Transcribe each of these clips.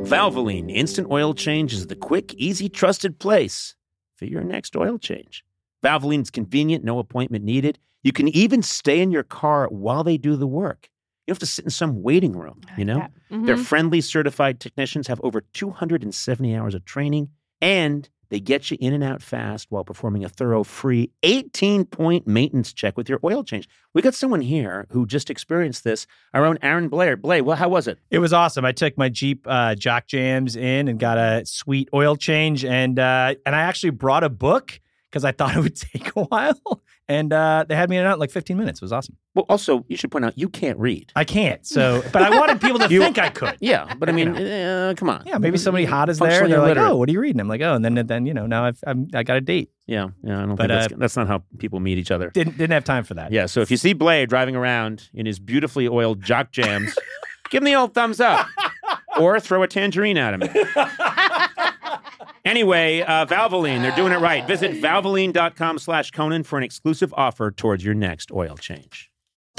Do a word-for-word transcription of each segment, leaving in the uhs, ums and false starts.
Valvoline Instant Oil Change is the quick, easy, trusted place for your next oil change. Valvoline's convenient, no appointment needed. You can even stay in your car while they do the work. You don't have to sit in some waiting room, you know? Mm-hmm. Their friendly, certified technicians have over two hundred seventy hours of training, and they get you in and out fast while performing a thorough, free eighteen-point maintenance check with your oil change. We got someone here who just experienced this, our own Aaron Blair. Blair, well, how was it? It was awesome. I took my Jeep uh, Jock Jams in and got a sweet oil change, and uh, and I actually brought a book because I thought it would take a while, and uh, they had me in and out in like fifteen minutes. It was awesome. Well, also, you should point out, you can't read. I can't, so, but I wanted people to You- think I could. Yeah, but I mean, uh, come on. Yeah, maybe somebody hot is there, and Functionally they're like, illiterate. oh, what are you reading? I'm like, oh, and then, then you know, now I've, I'm, I got a date. Yeah, yeah, I don't But, think that's, uh, that's not how people meet each other. Didn't didn't have time for that. Yeah, so if you see Blair driving around in his beautifully oiled Jock Jams, give him the old thumbs up or throw a tangerine at him. Anyway, uh, Valvoline, they're doing it right. Visit valvoline.com slash Conan for an exclusive offer towards your next oil change.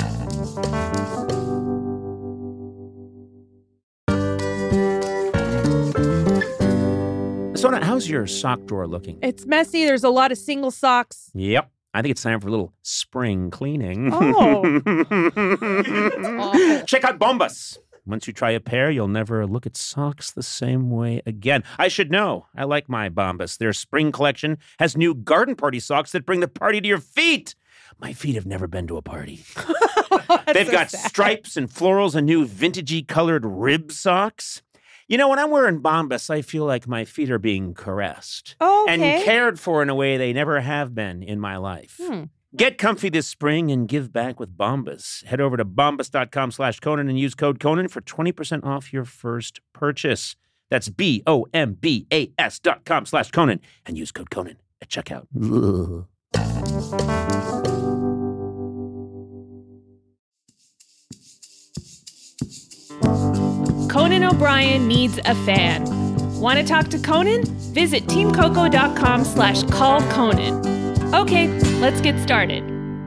So, how's your sock drawer looking? It's messy. There's a lot of single socks. Yep. I think it's time for a little spring cleaning. Oh. Check out Bombas. Once you try a pair, you'll never look at socks the same way again. I should know. I like my Bombas. Their spring collection has new garden party socks that bring the party to your feet. My feet have never been to a party. They've so got sad. stripes and florals and new vintagey colored rib socks. You know, when I'm wearing Bombas, I feel like my feet are being caressed Oh, and okay. cared for in a way they never have been in my life. Hmm. Get comfy this spring and give back with Bombas. Head over to bombas.com slash Conan and use code Conan for twenty percent off your first purchase. That's B-O-M-B-A-S dot com slash Conan and use code Conan at checkout. Ugh. Conan O'Brien needs a fan. Want to talk to Conan? Visit teamcoco.com slash call Conan. Okay, let's get started.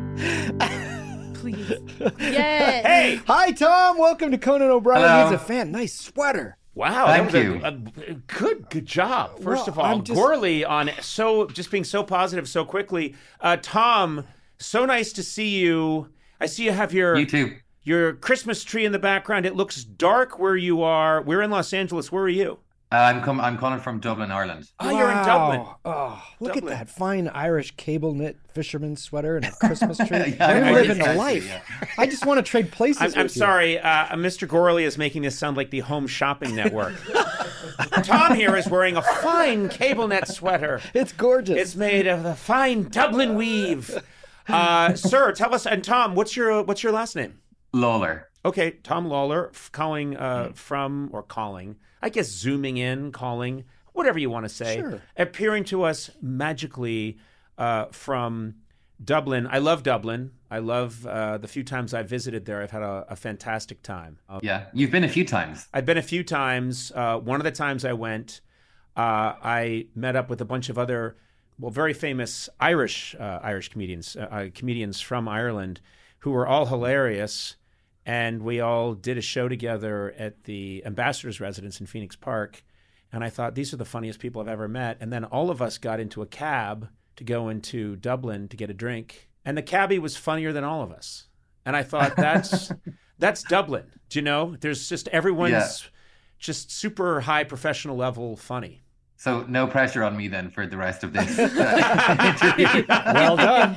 Please. Yes. Hey! Hi, Tom. Welcome to Conan O'Brien. Hello. He's a fan. Nice sweater. Wow, Thank that was you. A, a- good, good job. First Well, of all, I'm just- Gorley on so just being so positive so quickly. Uh, Tom, so nice to see you. I see you have your You too. your Christmas tree in the background. It looks dark where you are. We're in Los Angeles. Where are you? Uh, I'm com- I'm calling from Dublin, Ireland. Oh, you're in Dublin. Wow. Oh, look Dublin. at that fine Irish cable knit fisherman sweater and a Christmas tree. Yeah, I'm I- I living did a actually, life. yeah. I just want to trade places I'm, with I'm you. sorry, uh, Mister Gorley is making this sound like the Home Shopping Network. Tom here is wearing a fine cable net sweater. It's gorgeous. It's made of the fine Dublin weave. Uh, sir, tell us, and Tom, what's your what's your last name? Lawler. Okay, Tom Lawler, f- calling uh, from, or calling, I guess zooming in, calling, whatever you want to say, Sure. appearing to us magically uh, from Dublin. I love Dublin. I love uh, the few times I've visited there. I've had a, a fantastic time. Uh, Yeah, you've been a few times. I've been a few times. Uh, one of the times I went, uh, I met up with a bunch of other, well, very famous Irish uh, Irish comedians, uh, uh, comedians from Ireland, who were all hilarious, and we all did a show together at the ambassador's residence in Phoenix Park. And I thought, these are the funniest people I've ever met. And then all of us got into a cab to go into Dublin to get a drink, and the cabbie was funnier than all of us. And I thought, that's that's Dublin. Do you know? There's just everyone's Yeah. just super high professional level funny. So no pressure on me then for the rest of this uh, interview. well done.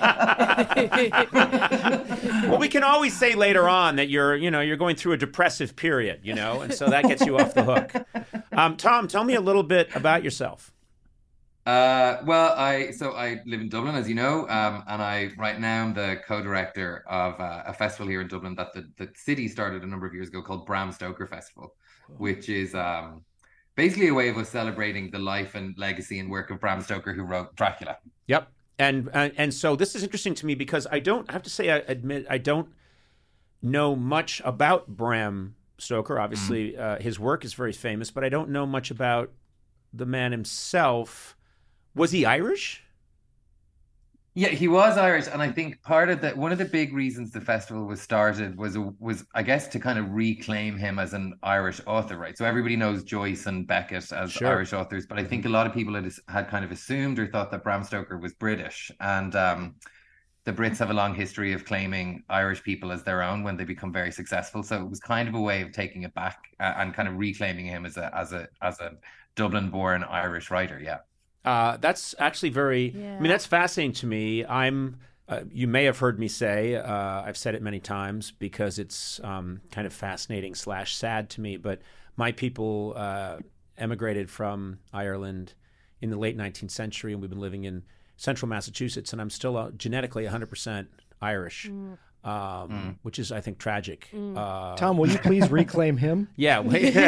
Well, we can always say later on that you're, you know, you're going through a depressive period, you know, and so that gets you off the hook. Um, Tom, tell me a little bit about yourself. Uh, well, I so I live in Dublin, as you know, um, and I right now am the co-director of uh, a festival here in Dublin that the, the city started a number of years ago called Bram Stoker Festival, which is um, basically a way of us celebrating the life and legacy and work of Bram Stoker, who wrote Dracula. Yep. And, and and so this is interesting to me because I don't I have to say I admit I don't know much about Bram Stoker. Obviously, mm. uh, his work is very famous, but I don't know much about the man himself. Was he Irish? Yeah, he was Irish, and I think part of that, one of the big reasons the festival was started was was I guess to kind of reclaim him as an Irish author, right? So everybody knows Joyce and Beckett as Sure. Irish authors, but I think a lot of people had had kind of assumed or thought that Bram Stoker was British, and um, the Brits have a long history of claiming Irish people as their own when they become very successful. So it was kind of a way of taking it back uh, and kind of reclaiming him as a as a as a Dublin-born Irish writer. Yeah. Uh, that's actually very, Yeah. I mean, that's fascinating to me. I'm, uh, you may have heard me say, uh, I've said it many times because it's um, kind of fascinating slash sad to me, but my people uh, emigrated from Ireland in the late nineteenth century, and we've been living in central Massachusetts, and I'm still uh, genetically one hundred percent Irish. Mm. Um, Mm. which is, I think, tragic. Mm. Uh, Tom, will you please reclaim him? yeah,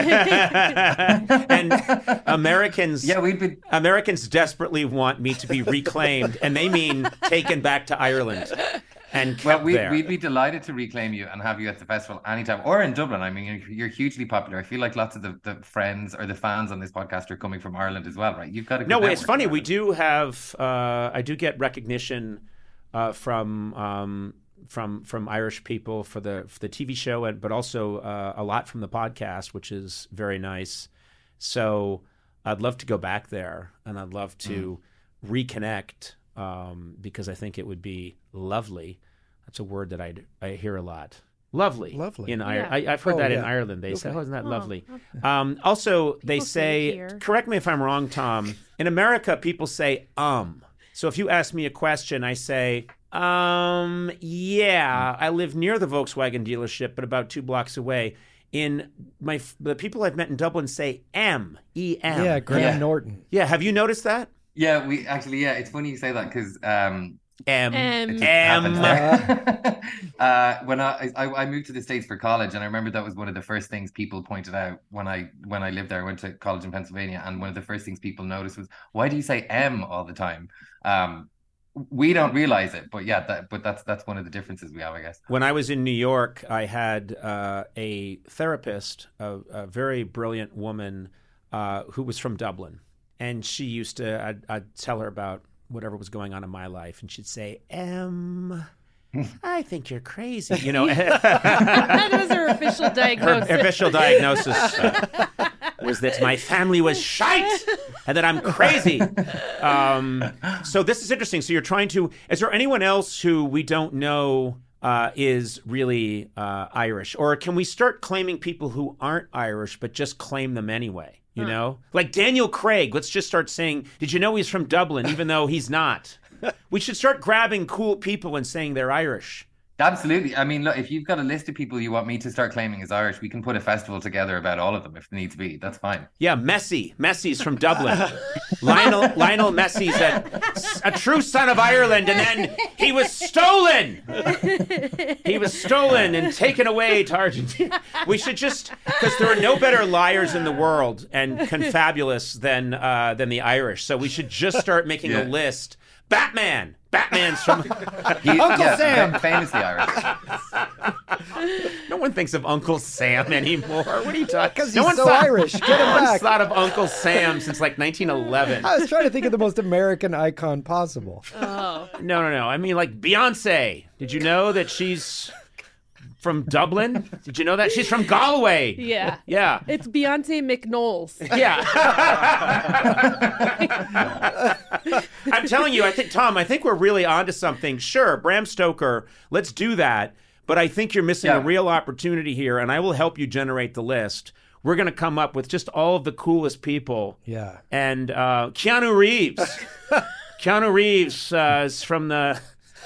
and Americans, Yeah, we'd be Americans desperately want me to be reclaimed, and they mean taken back to Ireland and kept well, we, there. we'd be delighted to reclaim you and have you at the festival anytime, or in Dublin. I mean, you're, you're hugely popular. I feel like lots of the, the friends or the fans on this podcast are coming from Ireland as well, right? You've got a good No, it's network funny. in We Ireland. do have. Uh, I do get recognition uh, from um, from from Irish people for the for the T V show, and but also uh, a lot from the podcast, which is very nice. So I'd love to go back there, and I'd love to mm. reconnect um, because I think it would be lovely. That's a word that I I hear a lot. Lovely, Lovely. in Ireland. Yeah. I, I've heard Oh, that in yeah. Ireland. They say, Okay. "Oh, isn't that Oh, lovely?" Um, also, they People say it say, here. correct me if I'm wrong, Tom. In America, people say "um." So if you ask me a question, I say, "Um, yeah, I live near the Volkswagen dealership, but about two blocks away." In my the people I've met in Dublin say "M," E M. Yeah, Graham Yeah. Norton. Yeah, have you noticed that? Yeah, we actually, yeah, it's funny you say that because um, M. M. it just M. happens there. uh, when I, I I moved to the States for college, and I remember that was one of the first things people pointed out when I when I lived there. I went to college in Pennsylvania, and one of the first things people noticed was, why do you say M all the time? Um, we don't realize it, but yeah, that but that's that's one of the differences we have, I guess. When I was in New York, I had uh, a therapist, a, a very brilliant woman uh, who was from Dublin. And she used to, I'd, I'd tell her about whatever was going on in my life. And she'd say, Em, I think you're crazy. You know, That was her official her diagnosis. official diagnosis uh, was that my family was shite and that I'm crazy. Um, so this is interesting. So you're trying to, is there anyone else who we don't know uh, is really uh, Irish? Or can we start claiming people who aren't Irish but just claim them anyway? You know, like Daniel Craig, let's just start saying, did you know he's from Dublin, even though he's not? We should start grabbing cool people and saying they're Irish. Absolutely. I mean, look, if you've got a list of people you want me to start claiming as Irish, we can put a festival together about all of them if needs be. That's fine. Yeah, Messi. Messi's from Dublin. Lionel Lionel Messi's a, a true son of Ireland, and then he was stolen. He was stolen and taken away to Argentina. We should just, because there are no better liars in the world and confabulous than uh, than the Irish. So we should just start making Yeah. a list. Batman. Batman's from. He, Uncle yeah, Sam. fa- famously Irish. No one thinks of Uncle Sam anymore. What are you talking? Because no he's one's so thought, Irish. Get No him one's back. thought of Uncle Sam since like nineteen eleven. I was trying to think of the most American icon possible. Oh. No, no, no. I mean, like Beyonce. Did you know that she's from Dublin? Did you know that? She's from Galway. Yeah. Yeah. It's Beyonce McKnowles. Yeah. I'm telling you, I think, Tom, I think we're really onto something. Sure, Bram Stoker, let's do that. But I think you're missing Yeah. a real opportunity here, and I will help you generate the list. We're going to come up with just all of the coolest people. Yeah. And uh, Keanu Reeves. Keanu Reeves uh, is from the...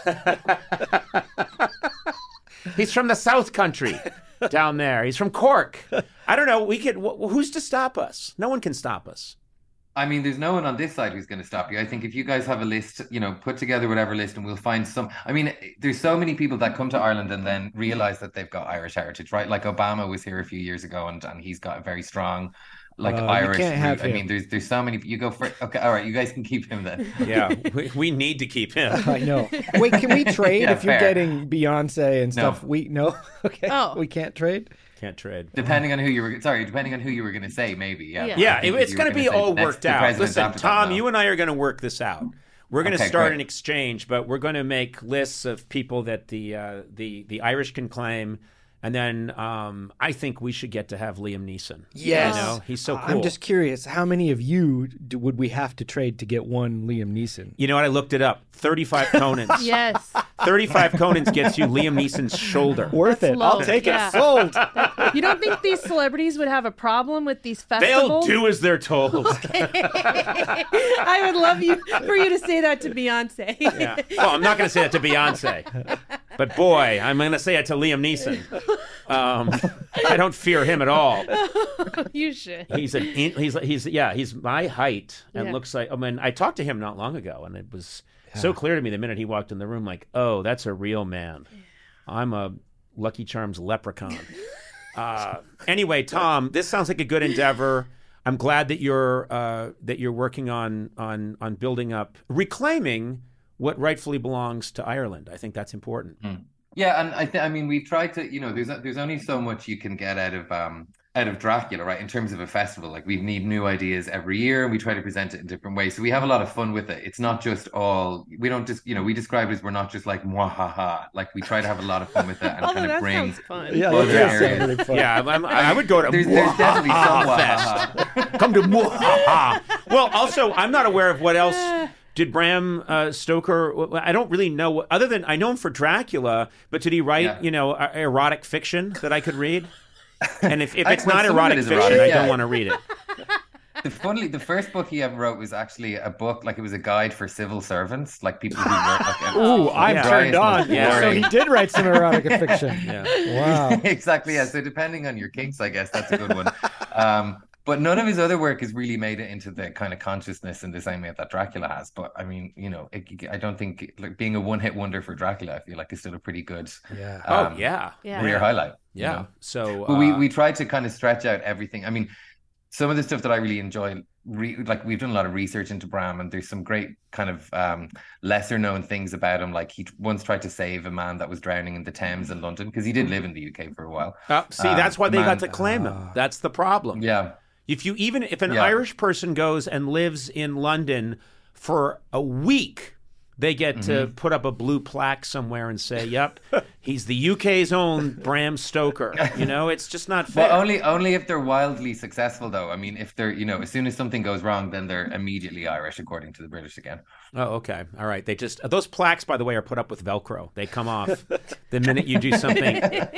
He's from the South Country down there. He's from Cork. I don't know. We could. Wh- who's to stop us? No one can stop us. I mean, there's no one on this side who's going to stop you. I think if you guys have a list, you know, put together whatever list and we'll find some. I mean, there's so many people that come to Ireland and then realize that they've got Irish heritage, right? Like Obama was here a few years ago and, and he's got a very strong, like Uh, you Irish can't have root. I him. mean, there's there's so many. You go for okay. All right, you guys can keep him then. Yeah, we, we need to keep him. I know. Wait, can we trade Yeah, if you're fair. getting Beyonce and No. stuff? We no. Okay. Oh. We can't trade. Can't trade. Depending on who you were, sorry, depending on who you were going to say, maybe, yeah. Yeah. Yeah, I think it- it's you going were to be gonna say all next- worked the out. president Listen, after that, Tom, no. you and I are going to work this out. We're going to Okay, start great. an exchange, but we're going to make lists of people that the uh, the the Irish can claim, and then um, I think we should get to have Liam Neeson. Yes. You know, he's so cool. I'm just curious, how many of you do, would we have to trade to get one Liam Neeson? You know what? I looked it up. thirty-five Conans. Yes. thirty-five Conans gets you Liam Neeson's shoulder. Worth That's it. low. I'll take Yeah. it. Sold. You don't think these celebrities would have a problem with these They'll festivals? do as they're told. I would love you for you to say that to Beyonce. Yeah. Well, I'm not going to say that to Beyonce, but boy, I'm going to say it to Liam Neeson. Um, I don't fear him at all. You should. He's an in- he's he's yeah he's my height and Yeah. looks like. I mean, I talked to him not long ago, and it was so clear to me the minute he walked in the room, like, oh, that's a real man. I'm a Lucky Charms leprechaun. Uh, anyway, Tom, this sounds like a good endeavor. I'm glad that you're uh, that you're working on on on building up, reclaiming what rightfully belongs to Ireland. I think that's important. Yeah, and I think I mean we've tried to, you know, there's there's only so much you can get out of um out of Dracula, right? In terms of a festival, like we need new ideas every year, and we try to present it in different ways. So we have a lot of fun with it. It's not just all we don't just you know we describe it as we're not just like mwahaha. Like we try to have a lot of fun with it and Although kind of that bring. sounds fun. Yeah, Other that does sound areas. really fun. Yeah, I'm, I would go to There's, there's definitely some Mwahaha wahaha. Fest. Come to Mwahaha. Well, also, I'm not aware of what else. Did Bram uh, Stoker? I don't really know. What, other than I know him for Dracula, but did he write, Yeah. you know, uh, erotic fiction that I could read? And if, if I- it's well, not some of erotic it is fiction, erotic, I yeah. don't want to read it. The funnily, the first book he ever wrote was actually a book, like it was a guide for civil servants, like people who work. Like, Ooh, I'm Yeah. turned on. Yeah. So he did write some erotic fiction. Yeah. Wow. Exactly. Yeah. So depending on your kinks, I guess that's a good one. Um, but none of his other work has really made it into the kind of consciousness in the same way that Dracula has. But I mean, you know, it, I don't think like being a one-hit wonder for Dracula, I feel like is still a pretty good Yeah. Oh um, yeah. Yeah. career highlight. you Yeah. know? So, But we uh, we tried to kind of stretch out everything. I mean, some of the stuff that I really enjoy, re- like we've done a lot of research into Bram, and there's some great kind of um, lesser known things about him. Like he once tried to save a man that was drowning in the Thames in London, because he did live in the U K for a while. uh, see, um, that's why they man- got to claim him. Ah. That's the problem. Yeah. If you even if an Yeah. Irish person goes and lives in London for a week, they get to Mm-hmm. put up a blue plaque somewhere and say, "Yep, he's the U K's own Bram Stoker." You know, it's just not fair. Well, only only if they're wildly successful, though. I mean, if they're, you know, as soon as something goes wrong, then they're immediately Irish, according to the British again. Oh, okay, all right. They just those plaques, by the way, are put up with Velcro. They come off the minute you do something,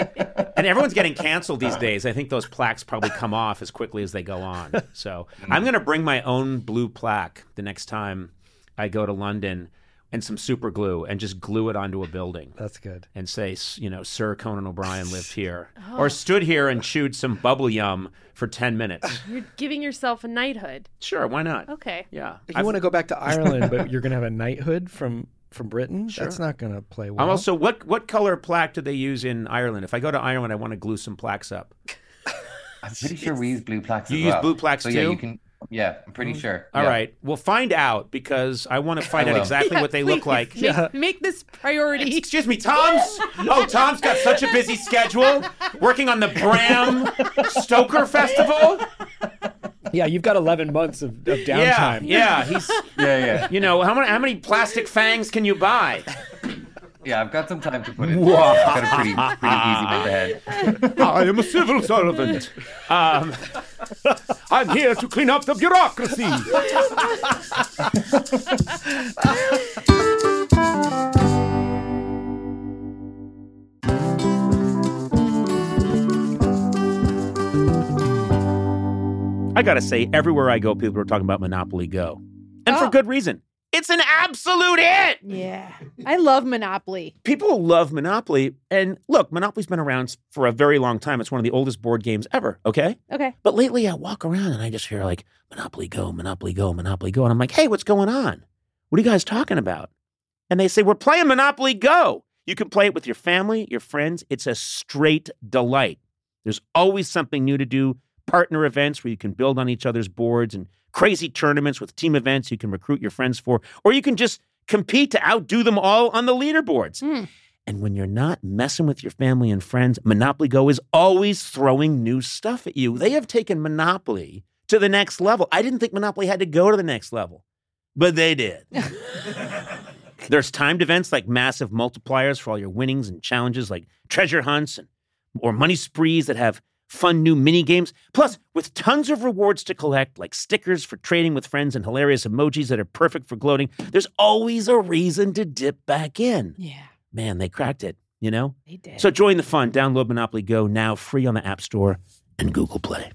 and everyone's getting canceled these days. I think those plaques probably come off as quickly as they go on. So I'm going to bring my own blue plaque the next time I go to London, and some super glue, and just glue it onto a building. That's good. And say, you know, Sir Conan O'Brien lived here, or stood here and chewed some bubble yum for ten minutes. You're giving yourself a knighthood. Sure, why not? Okay. Yeah. If you want to go back to Ireland, but you're going to have a knighthood from, from Britain, that's not going to play well. I'm also, what what color plaque do they use in Ireland? If I go to Ireland, I want to glue some plaques up. I'm pretty sure we use blue plaques. You as use well. blue plaques so, too? Yeah, you can. Yeah, I'm pretty sure. All yeah. right, we'll find out, because I want to find I out will. exactly Yeah, what they please, look like. Make, Yeah. make this priority. Excuse me, Tom's. Oh, Tom's got such a busy schedule, working on the Bram Stoker Festival. Yeah, you've got eleven months of, of Yeah, downtime. yeah. He's, Yeah, yeah, you know, how many how many plastic fangs can you buy? yeah. I've got some time to put it. I've got a pretty, pretty easy month ahead. I am a civil servant. Um, I'm here to clean up the bureaucracy. I gotta say, everywhere I go, people are talking about Monopoly Go. And for Oh. good reason. It's an absolute hit! Yeah. I love Monopoly. People love Monopoly. And look, Monopoly's been around for a very long time. It's one of the oldest board games ever, okay? Okay. But lately I walk around and I just hear like, Monopoly Go, Monopoly Go, Monopoly Go. And I'm like, hey, what's going on? What are you guys talking about? And they say, we're playing Monopoly Go. You can play it with your family, your friends. It's a straight delight. There's always something new to do. Partner events where you can build on each other's boards, and crazy tournaments with team events you can recruit your friends for, or you can just compete to outdo them all on the leaderboards. Mm. And when you're not messing with your family and friends, Monopoly Go is always throwing new stuff at you. They have taken Monopoly to the next level. I didn't think Monopoly had to go to the next level. but they did. There's timed events like massive multipliers for all your winnings and challenges like treasure hunts and, or money sprees that have fun new mini games. Plus, with tons of rewards to collect, like stickers for trading with friends and hilarious emojis that are perfect for gloating, there's always a reason to dip back in. Yeah. Man, they cracked it, you know? They did. So join the fun. Download Monopoly Go now, free on the App Store and Google Play.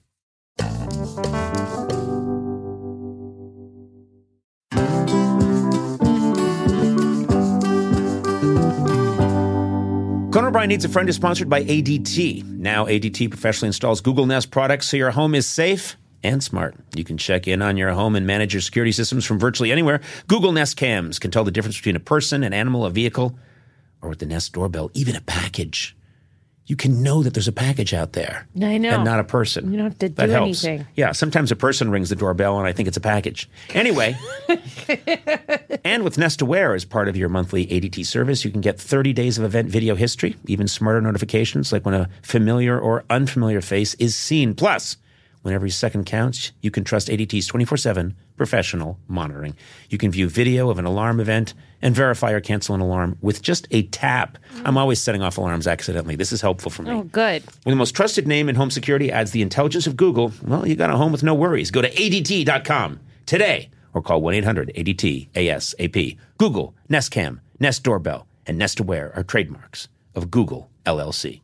Conan O'Brien Needs a Friend is sponsored by A D T. Now A D T professionally installs Google Nest products so your home is safe and smart. You can check in on your home and manage your security systems from virtually anywhere. Google Nest Cams can tell the difference between a person, an animal, a vehicle, or with the Nest doorbell, even a package. You can know that there's a package out there. I know. And not a person. You don't have to that do helps. anything. Yeah, sometimes a person rings the doorbell and I think it's a package. Anyway, and with Nest Aware as part of your monthly A D T service, you can get thirty days of event video history, even smarter notifications like when a familiar or unfamiliar face is seen. Plus, when every second counts, you can trust A D T's twenty-four seven professional monitoring. You can view video of an alarm event and verify or cancel an alarm with just a tap. I'm always setting off alarms accidentally. This is helpful for me. Oh, good. When the most trusted name in home security adds the intelligence of Google, well, you got a home with no worries. Go to A D T dot com today or call one eight hundred A D T A S A P. Google, Nest Cam, Nest Doorbell, and Nest Aware are trademarks of Google L L C.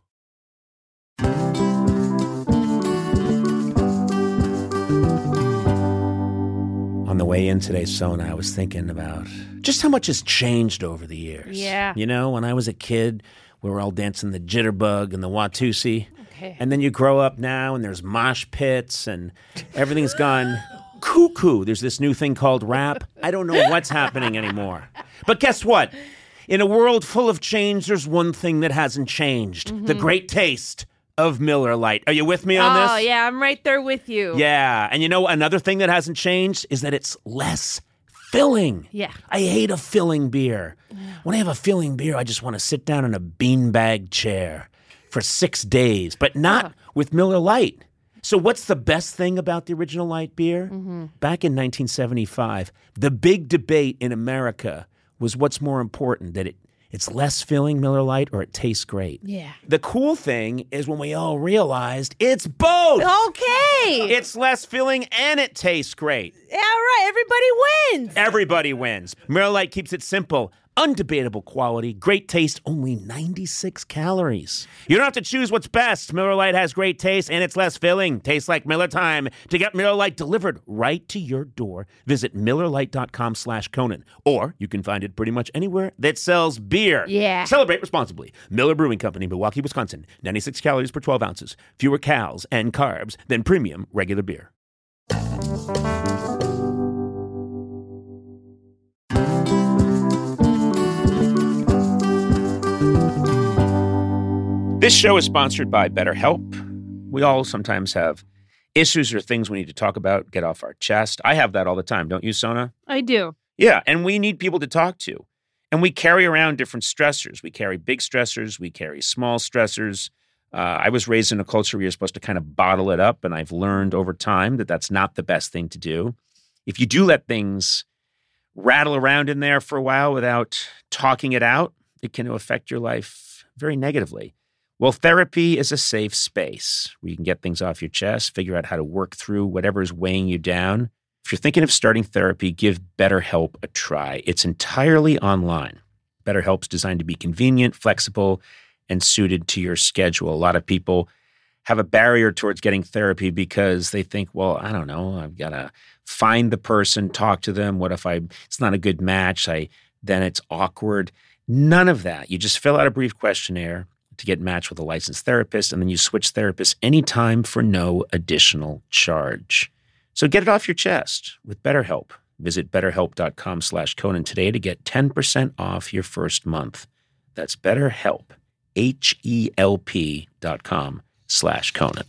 On the way in today, Sona, I was thinking about just how much has changed over the years. Yeah. You know, when I was a kid, we were all dancing the jitterbug and the Watusi. Okay. And then you grow up now and there's mosh pits and everything's gone cuckoo. There's this new thing called rap. I don't know what's happening anymore. But guess what? In a world full of change, there's one thing that hasn't changed. Mm-hmm. The great taste of Miller Lite. Are you with me on this? Oh, yeah, I'm right there with you. Yeah. And you know, another thing that hasn't changed is that it's less filling. Yeah. I hate a filling beer. Yeah. When I have a filling beer, I just want to sit down in a beanbag chair for six days, but not oh. with Miller Lite. So what's the best thing about the original light beer? Mm-hmm. Back in nineteen seventy-five, the big debate in America was what's more important, that it It's less filling, Miller Lite, or it tastes great. Yeah. The cool thing is when we all realized it's both. Okay. It's less filling and it tastes great. Yeah, right. Everybody wins. Everybody wins. Miller Lite keeps it simple. Undebatable quality, great taste, only ninety-six calories. You don't have to choose what's best. Miller Lite has great taste and it's less filling. Tastes like Miller time. To get Miller Lite delivered right to your door, visit Miller Lite dot com slash Conan. Or you can find it pretty much anywhere that sells beer. Yeah. Celebrate responsibly. Miller Brewing Company, Milwaukee, Wisconsin. ninety-six calories per twelve ounces. Fewer calories and carbs than premium regular beer. This show is sponsored by BetterHelp. We all sometimes have issues or things we need to talk about, get off our chest. I have that all the time, don't you, Sona? I do. Yeah, and we need people to talk to. And we carry around different stressors. We carry big stressors. We carry small stressors. Uh, I was raised in a culture where you're supposed to kind of bottle it up, and I've learned over time that that's not the best thing to do. If you do let things rattle around in there for a while without talking it out, it can affect your life very negatively. Well, therapy is a safe space where you can get things off your chest, figure out how to work through whatever is weighing you down. If you're thinking of starting therapy, give BetterHelp a try. It's entirely online. BetterHelp's designed to be convenient, flexible, and suited to your schedule. A lot of people have a barrier towards getting therapy because they think, well, I don't know, I've got to find the person, talk to them. What if I it's not a good match? I then it's awkward. None of that. You just fill out a brief questionnaire to get matched with a licensed therapist, and then you switch therapists anytime for no additional charge. So get it off your chest with BetterHelp. Visit betterhelp dot com slash Conan today to get ten percent off your first month. That's BetterHelp, H E L P dot com slash Conan.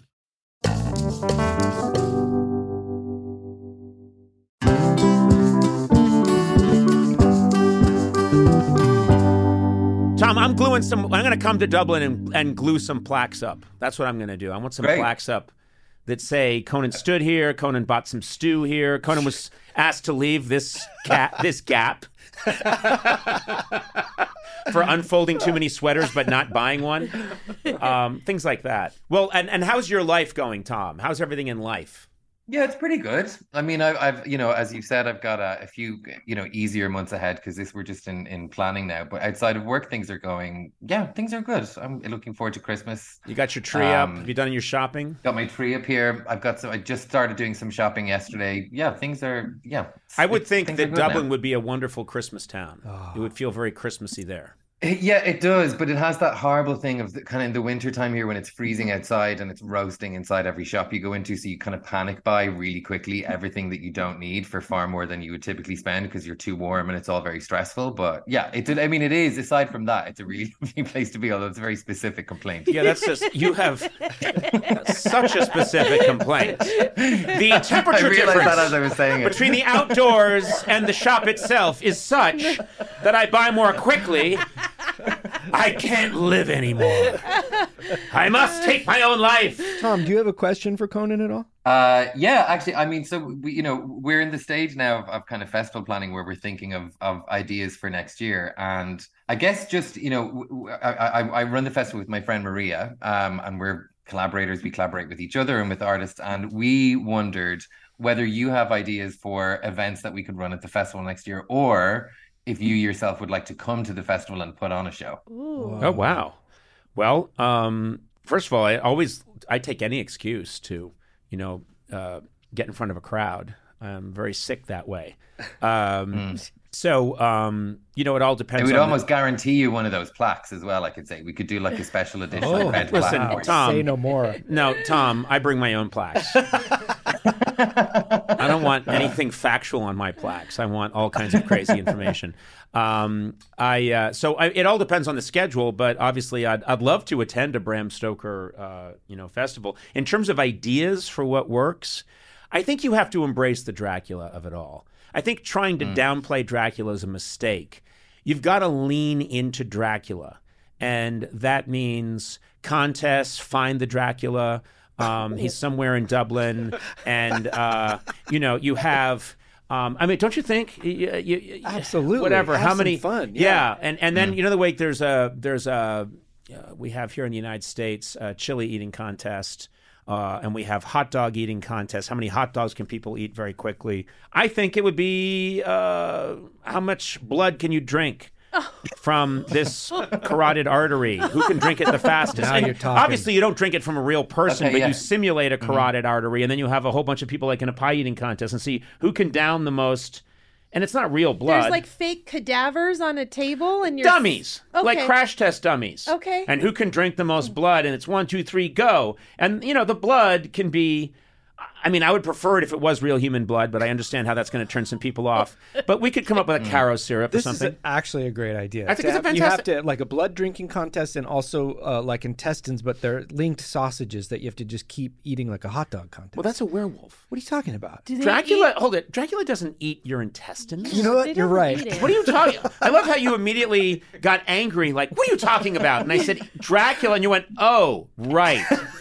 Tom, I'm gluing some, I'm going to come to Dublin and, and glue some plaques up. That's what I'm going to do. I want some Great. plaques up that say Conan stood here, Conan bought some stew here, Conan was asked to leave this cat this gap for unfolding too many sweaters but not buying one. Um, things like that. Well, and, and how's your life going, Tom? How's everything in life? Yeah, it's pretty good. I mean, I, I've, you know, as you said, I've got a, a few, you know, easier months ahead because this we're just in, in planning now. But outside of work, things are going, yeah, things are good. I'm looking forward to Christmas. You got your tree Um, up? Have you done your shopping? Got my tree up here. I've got some, I just started doing some shopping yesterday. Yeah, things are, yeah. I would think things are that good Dublin now. would be a wonderful Christmas town. It would feel very Christmassy there. Yeah, it does, but it has that horrible thing of the, kind of in the winter time here when it's freezing outside and it's roasting inside every shop you go into, so you kind of panic buy really quickly everything that you don't need for far more than you would typically spend because you're too warm and it's all very stressful. But yeah, it did. I mean, it is. Aside from that, it's a really lovely place to be, although it's a very specific complaint. Yeah, that's just, you have such a specific complaint. The temperature I realized difference that as I was saying it. between the outdoors and the shop itself is such that I buy more quickly. I can't live anymore. I must take my own life. Tom, do you have a question for Conan at all? Uh, yeah, actually, I mean, so we, you know, we're in the stage now of, of kind of festival planning where we're thinking of of ideas for next year, and I guess just you know, w- w- I, I, I run the festival with my friend Maria, um, and we're collaborators. We collaborate with each other and with artists, and we wondered whether you have ideas for events that we could run at the festival next year, or if you yourself would like to come to the festival and put on a show. Ooh. Oh, wow. Well, um, first of all, I always, I take any excuse to, you know, uh, get in front of a crowd. I'm very sick that way. Um, Mm. So, um, you know, it all depends And we'd on almost guarantee you one of those plaques as well, I could say. We could do like a special edition Oh, red listen, plaque. for you. Tom. Say no more. the... No, Tom, I bring my own plaques. I don't want anything factual on my plaques. I want all kinds of crazy information. Um, I uh, so I, it all depends on the schedule, but obviously I'd I'd love to attend a Bram Stoker uh, you know festival. In terms of ideas for what works, I think you have to embrace the Dracula of it all. I think trying to mm. downplay Dracula is a mistake. You've got to lean into Dracula, and that means contests, find the Dracula. Um, he's somewhere in Dublin, and uh, you know you have. Um, I mean, don't you think? You, you, Absolutely. Whatever. Have How some many? fun. Yeah. Yeah. And and then Mm. you know the way there's a there's a uh, we have here in the United States a chili eating contest. Uh, and we have hot dog eating contests. How many hot dogs can people eat very quickly? I think it would be uh, how much blood can you drink from this carotid artery? Who can drink it the fastest? Now And you're talking. obviously, you don't drink it from a real person, Okay, but yeah. you simulate a carotid mm-hmm. artery, and then you have a whole bunch of people like in a pie eating contest and see who can down the most. And it's not real blood. There's like fake cadavers on a table and you're dummies, Okay. like crash test dummies. Okay. And who can drink the most blood? And it's one, two, three, go. And you know the blood can be. I mean, I would prefer it if it was real human blood, but I understand how that's going to turn some people off. But we could come up with a Caro syrup This or is something. a- actually a great idea. I think To it's a have- You have fantastic- to like a blood drinking contest and also uh, like intestines, but they're linked sausages that you have to just keep eating like a hot dog contest. Well, that's a werewolf. What are you talking about? Do they Dracula, eat- hold it. Dracula doesn't eat your intestines. You know what? They You're don't right. eat it. What are you talking? I love how you immediately got angry. Like, what are you talking about? And I said Dracula, and you went, "Oh, right."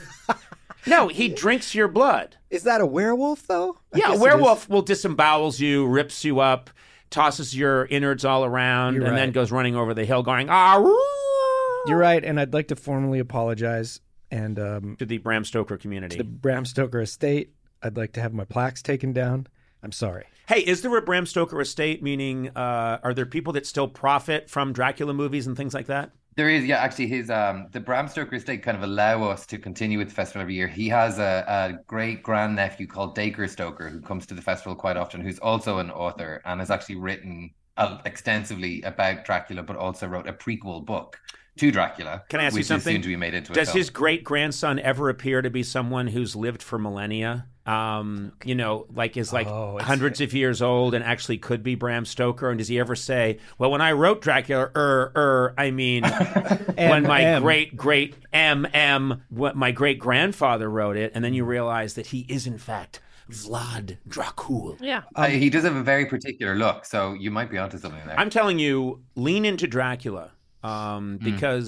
No, he drinks your blood. Is that a werewolf though? I Yeah, guess a it werewolf will disembowels you, rips you up, tosses your innards all around, You're and then right. goes running over the hill going, ah, is. You're right, and I'd like to formally apologize and um, to the Bram Stoker community. the Bram Stoker estate. I'd like to have my plaques taken down. I'm sorry. Hey, is there a Bram Stoker estate? Meaning, uh, are there people that still profit from Dracula movies and things like that? There is, yeah, actually his um the Bram Stoker estate kind of allow us to continue with the festival every year. He has a, a great grandnephew called Dacre Stoker who comes to the festival quite often, who's also an author and has actually written uh, extensively about Dracula, but also wrote a prequel book to Dracula. Can I ask you which something? Is soon to be made into a Does film. his great grandson ever appear to be someone who's lived for millennia? Um, you know, like is like Oh, it's- hundreds of years old and actually could be Bram Stoker. And does he ever say, "Well, when I wrote Dracula, er, er, I mean, when my M. great great M M, what my great grandfather wrote it," and then you realize that he is in fact Vlad Dracul. Yeah. Uh, he does have a very particular look, so you might be onto something there. I'm telling you, lean into Dracula um, because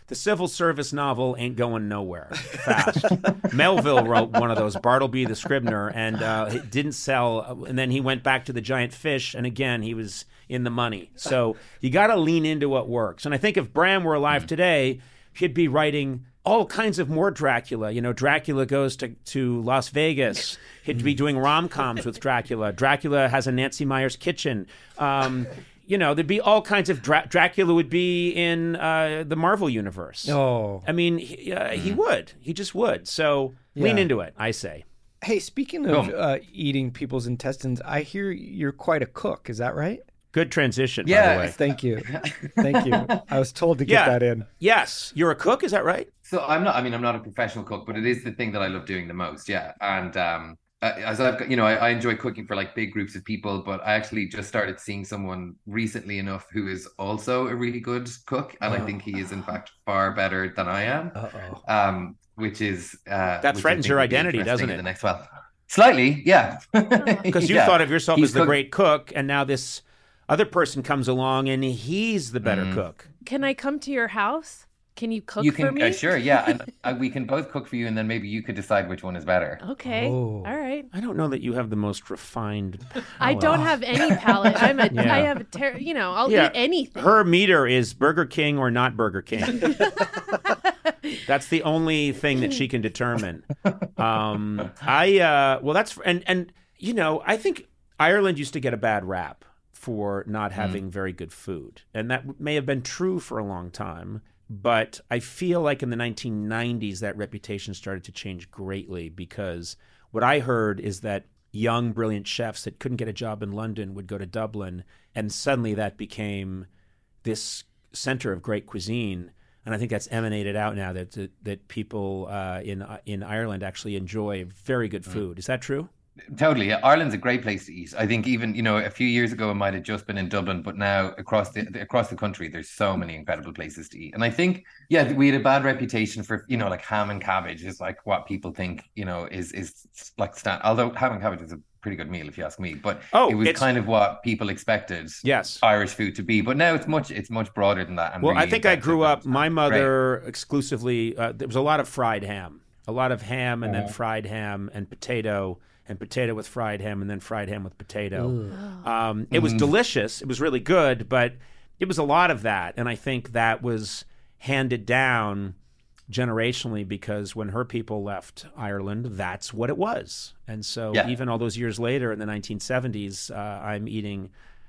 the civil service novel ain't going nowhere fast. Melville wrote one of those, Bartleby the Scrivener, and uh, it didn't sell. And then he went back to The Giant Fish, and again, he was in the money. So you got to lean into what works. And I think if Bram were alive today, he'd be writing all kinds of more Dracula. You know, Dracula goes to, to Las Vegas. He'd be doing rom-coms with Dracula. Dracula has a Nancy Meyer's kitchen. Um, you know, there'd be all kinds of... Dra- Dracula would be in uh, the Marvel universe. Oh. I mean, he, uh, he would. He just would. So lean Yeah. into it, I say. Hey, speaking of uh, eating people's intestines, I hear you're quite a cook. Is that right? Good transition, Yeah. by the way. Thank you. Thank you. I was told to get Yeah. that in. Yes. You're a cook, is that right? So I'm not. I mean, I'm not a professional cook, but it is the thing that I love doing the most. Yeah, and um, as I've got, you know, I, I enjoy cooking for like big groups of people. But I actually just started seeing someone recently enough who is also a really good cook, and Oh. I think he is in fact far better than I am. Uh-oh. Um, which is uh, That which I threatens think your will be identity, interesting doesn't in it? The next well, slightly, yeah. Because you Yeah. thought of yourself He's as the cooked- great cook, and now this other person comes along, and he's the better Mm. cook. Can I come to your house? Can you cook You for can me? uh, sure, yeah, and uh, we can both cook for you, and then maybe you could decide which one is better. Okay. Oh. All right. I don't know that you have the most refined palate. I don't have any palate. I'm a. Yeah. I have a. Ter- you know, I'll Yeah. eat anything. Her meter is Burger King or not Burger King. That's the only thing that she can determine. Um, I uh, well, that's and and you know, I think Ireland used to get a bad rap for not having very good food, and that may have been true for a long time. But I feel like in the nineteen nineties, that reputation started to change greatly, because what I heard is that young, brilliant chefs that couldn't get a job in London would go to Dublin, and suddenly that became this center of great cuisine. And I think that's emanated out now that that, that people uh, in in Ireland actually enjoy very good food. Is that true? Totally. Yeah. Ireland's a great place to eat. I think even, you know, a few years ago it might have just been in Dublin, but now across the across the country, there's so many incredible places to eat. And I think, yeah, we had a bad reputation for, you know, like ham and cabbage is like what people think, you know, is is like stand. Although ham and cabbage is a pretty good meal if you ask me, but Oh, it was it's- kind of what people expected Yes. Irish food to be. But now it's much it's much broader than that. And Well, I really think I grew effective. up. My mother exclusively. Uh, there was a lot of fried ham, a lot of ham, and then fried ham and potato, and potato with fried ham, and then fried ham with potato. Um, it was delicious. It was really good, but it was a lot of that, and I think that was handed down generationally, because when her people left Ireland, that's what it was. And so Yeah. even all those years later in the nineteen seventies, uh, I'm eating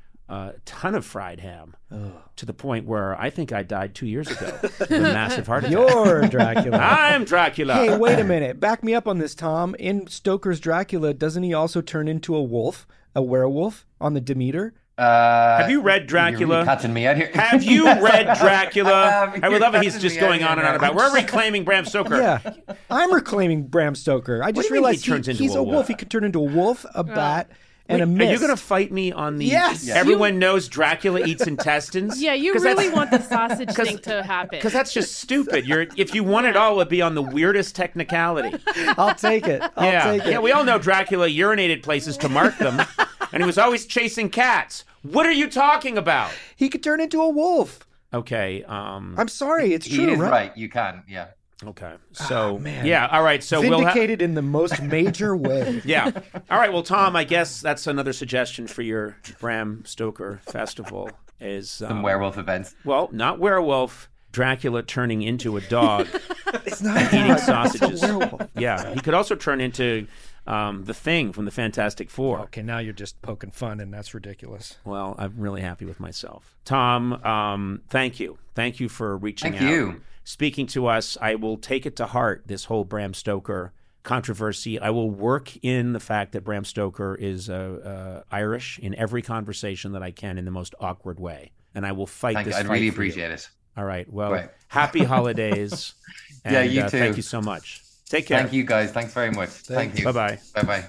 a ton of fried ham to the point where I think I died two years ago of a massive heart attack. You're Dracula. I'm Dracula. Hey, wait a minute. Back me up on this, Tom. In Stoker's Dracula, doesn't he also turn into a wolf, a werewolf on the Demeter? Uh, Have you read You're really Dracula? catching me out here. Have you read Dracula? I have. I would love it. He's You're just catching me going out on and here on now. about. We're reclaiming Bram Stoker. Yeah. I'm reclaiming Bram Stoker. I just do you mean he realized turns into he's a a wolf. wolf? He could turn into a wolf, a bat, and Wait, a mist. Are you going to fight me on the? Yes. Yeah. Everyone knows Dracula eats intestines. Yeah, you 'Cause really that's- want the sausage thing to happen. Because that's just stupid. You're if you want it all, it'd be on the weirdest technicality. I'll take it. I'll yeah, take it. yeah. We all know Dracula urinated places to mark them, and he was always chasing cats. What are you talking about? He could turn into a wolf. Okay. Um. I'm sorry. It's He true, is right? right. You can. Yeah. Okay. So man. yeah. All right. So we'll. Ha- Vindicated in the most major way. yeah. All right. Well, Tom, I guess that's another suggestion for your Bram Stoker festival. Is um, Some werewolf events. well, not werewolf. Dracula turning into a dog, It's not eating It's a sausages. werewolf. Yeah, he could also turn into um, the Thing from the Fantastic Four. Okay, now you're just poking fun, and that's ridiculous. Well, I'm really happy with myself. Tom, um, thank you. Thank you for reaching Thank out. you. Speaking to us, I will take it to heart, this whole Bram Stoker controversy. I will work in the fact that Bram Stoker is uh, uh, Irish in every conversation that I can in the most awkward way. And I will fight Thank you. this I'd fight really for you. appreciate it. All right. Well, Right. happy holidays. Yeah, and, you uh, too. Thank you so much. Take care. Thank you, guys. Thanks very much. Thank, you. Bye-bye. Bye-bye.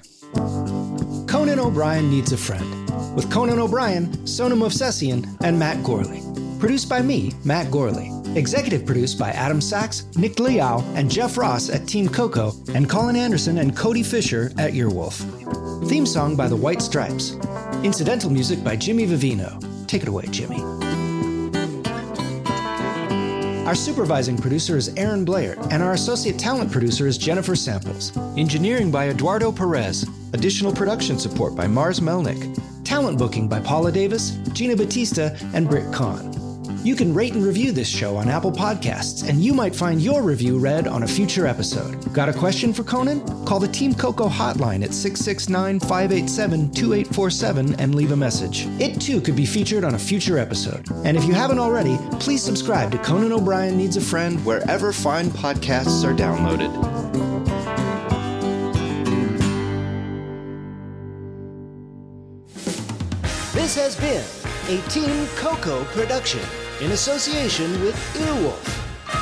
Conan O'Brien Needs a Friend, with Conan O'Brien, Sonam Movsesian, and Matt Gorley. Produced by me, Matt Gorley. Executive produced by Adam Sachs, Nick Liao, and Jeff Ross at Team Coco, and Colin Anderson and Cody Fisher at Earwolf. Theme song by The White Stripes. Incidental music by Jimmy Vivino. Take it away, Jimmy. Our supervising producer is Aaron Blair, and our associate talent producer is Jennifer Samples. Engineering by Eduardo Perez. Additional production support by Mars Melnick. Talent booking by Paula Davis, Gina Batista, and Britt Kahn. You can rate and review this show on Apple Podcasts, and you might find your review read on a future episode. Got a question for Conan? Call the Team Coco hotline at six six nine, five eight seven, two eight four seven and leave a message. It too could be featured on a future episode. And if you haven't already, please subscribe to Conan O'Brien Needs a Friend wherever fine podcasts are downloaded. This has been a Team Coco production in association with Earwolf.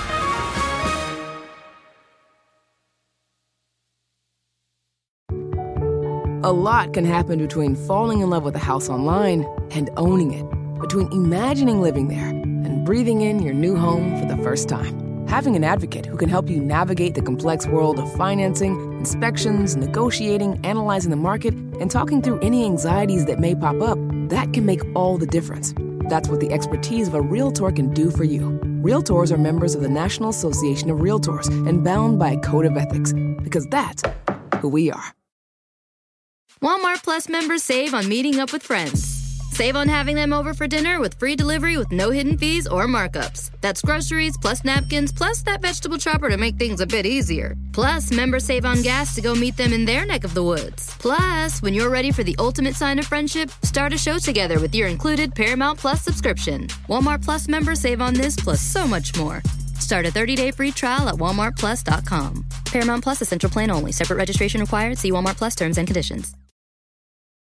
A lot can happen between falling in love with a house online and owning it, between imagining living there and breathing in your new home for the first time. Having an advocate who can help you navigate the complex world of financing, inspections, negotiating, analyzing the market, and talking through any anxieties that may pop up, that can make all the difference. That's what the expertise of a Realtor can do for you. Realtors are members of the National Association of Realtors and bound by a code of ethics, because that's who we are. Walmart Plus members save on meeting up with friends. Save on having them over for dinner with free delivery with no hidden fees or markups. That's groceries, plus napkins, plus that vegetable chopper to make things a bit easier. Plus, members save on gas to go meet them in their neck of the woods. Plus, when you're ready for the ultimate sign of friendship, start a show together with your included Paramount Plus subscription. Walmart Plus members save on this plus so much more. Start a thirty-day free trial at walmart plus dot com. Paramount Plus Essential Plan only. Separate registration required. See Walmart Plus terms and conditions.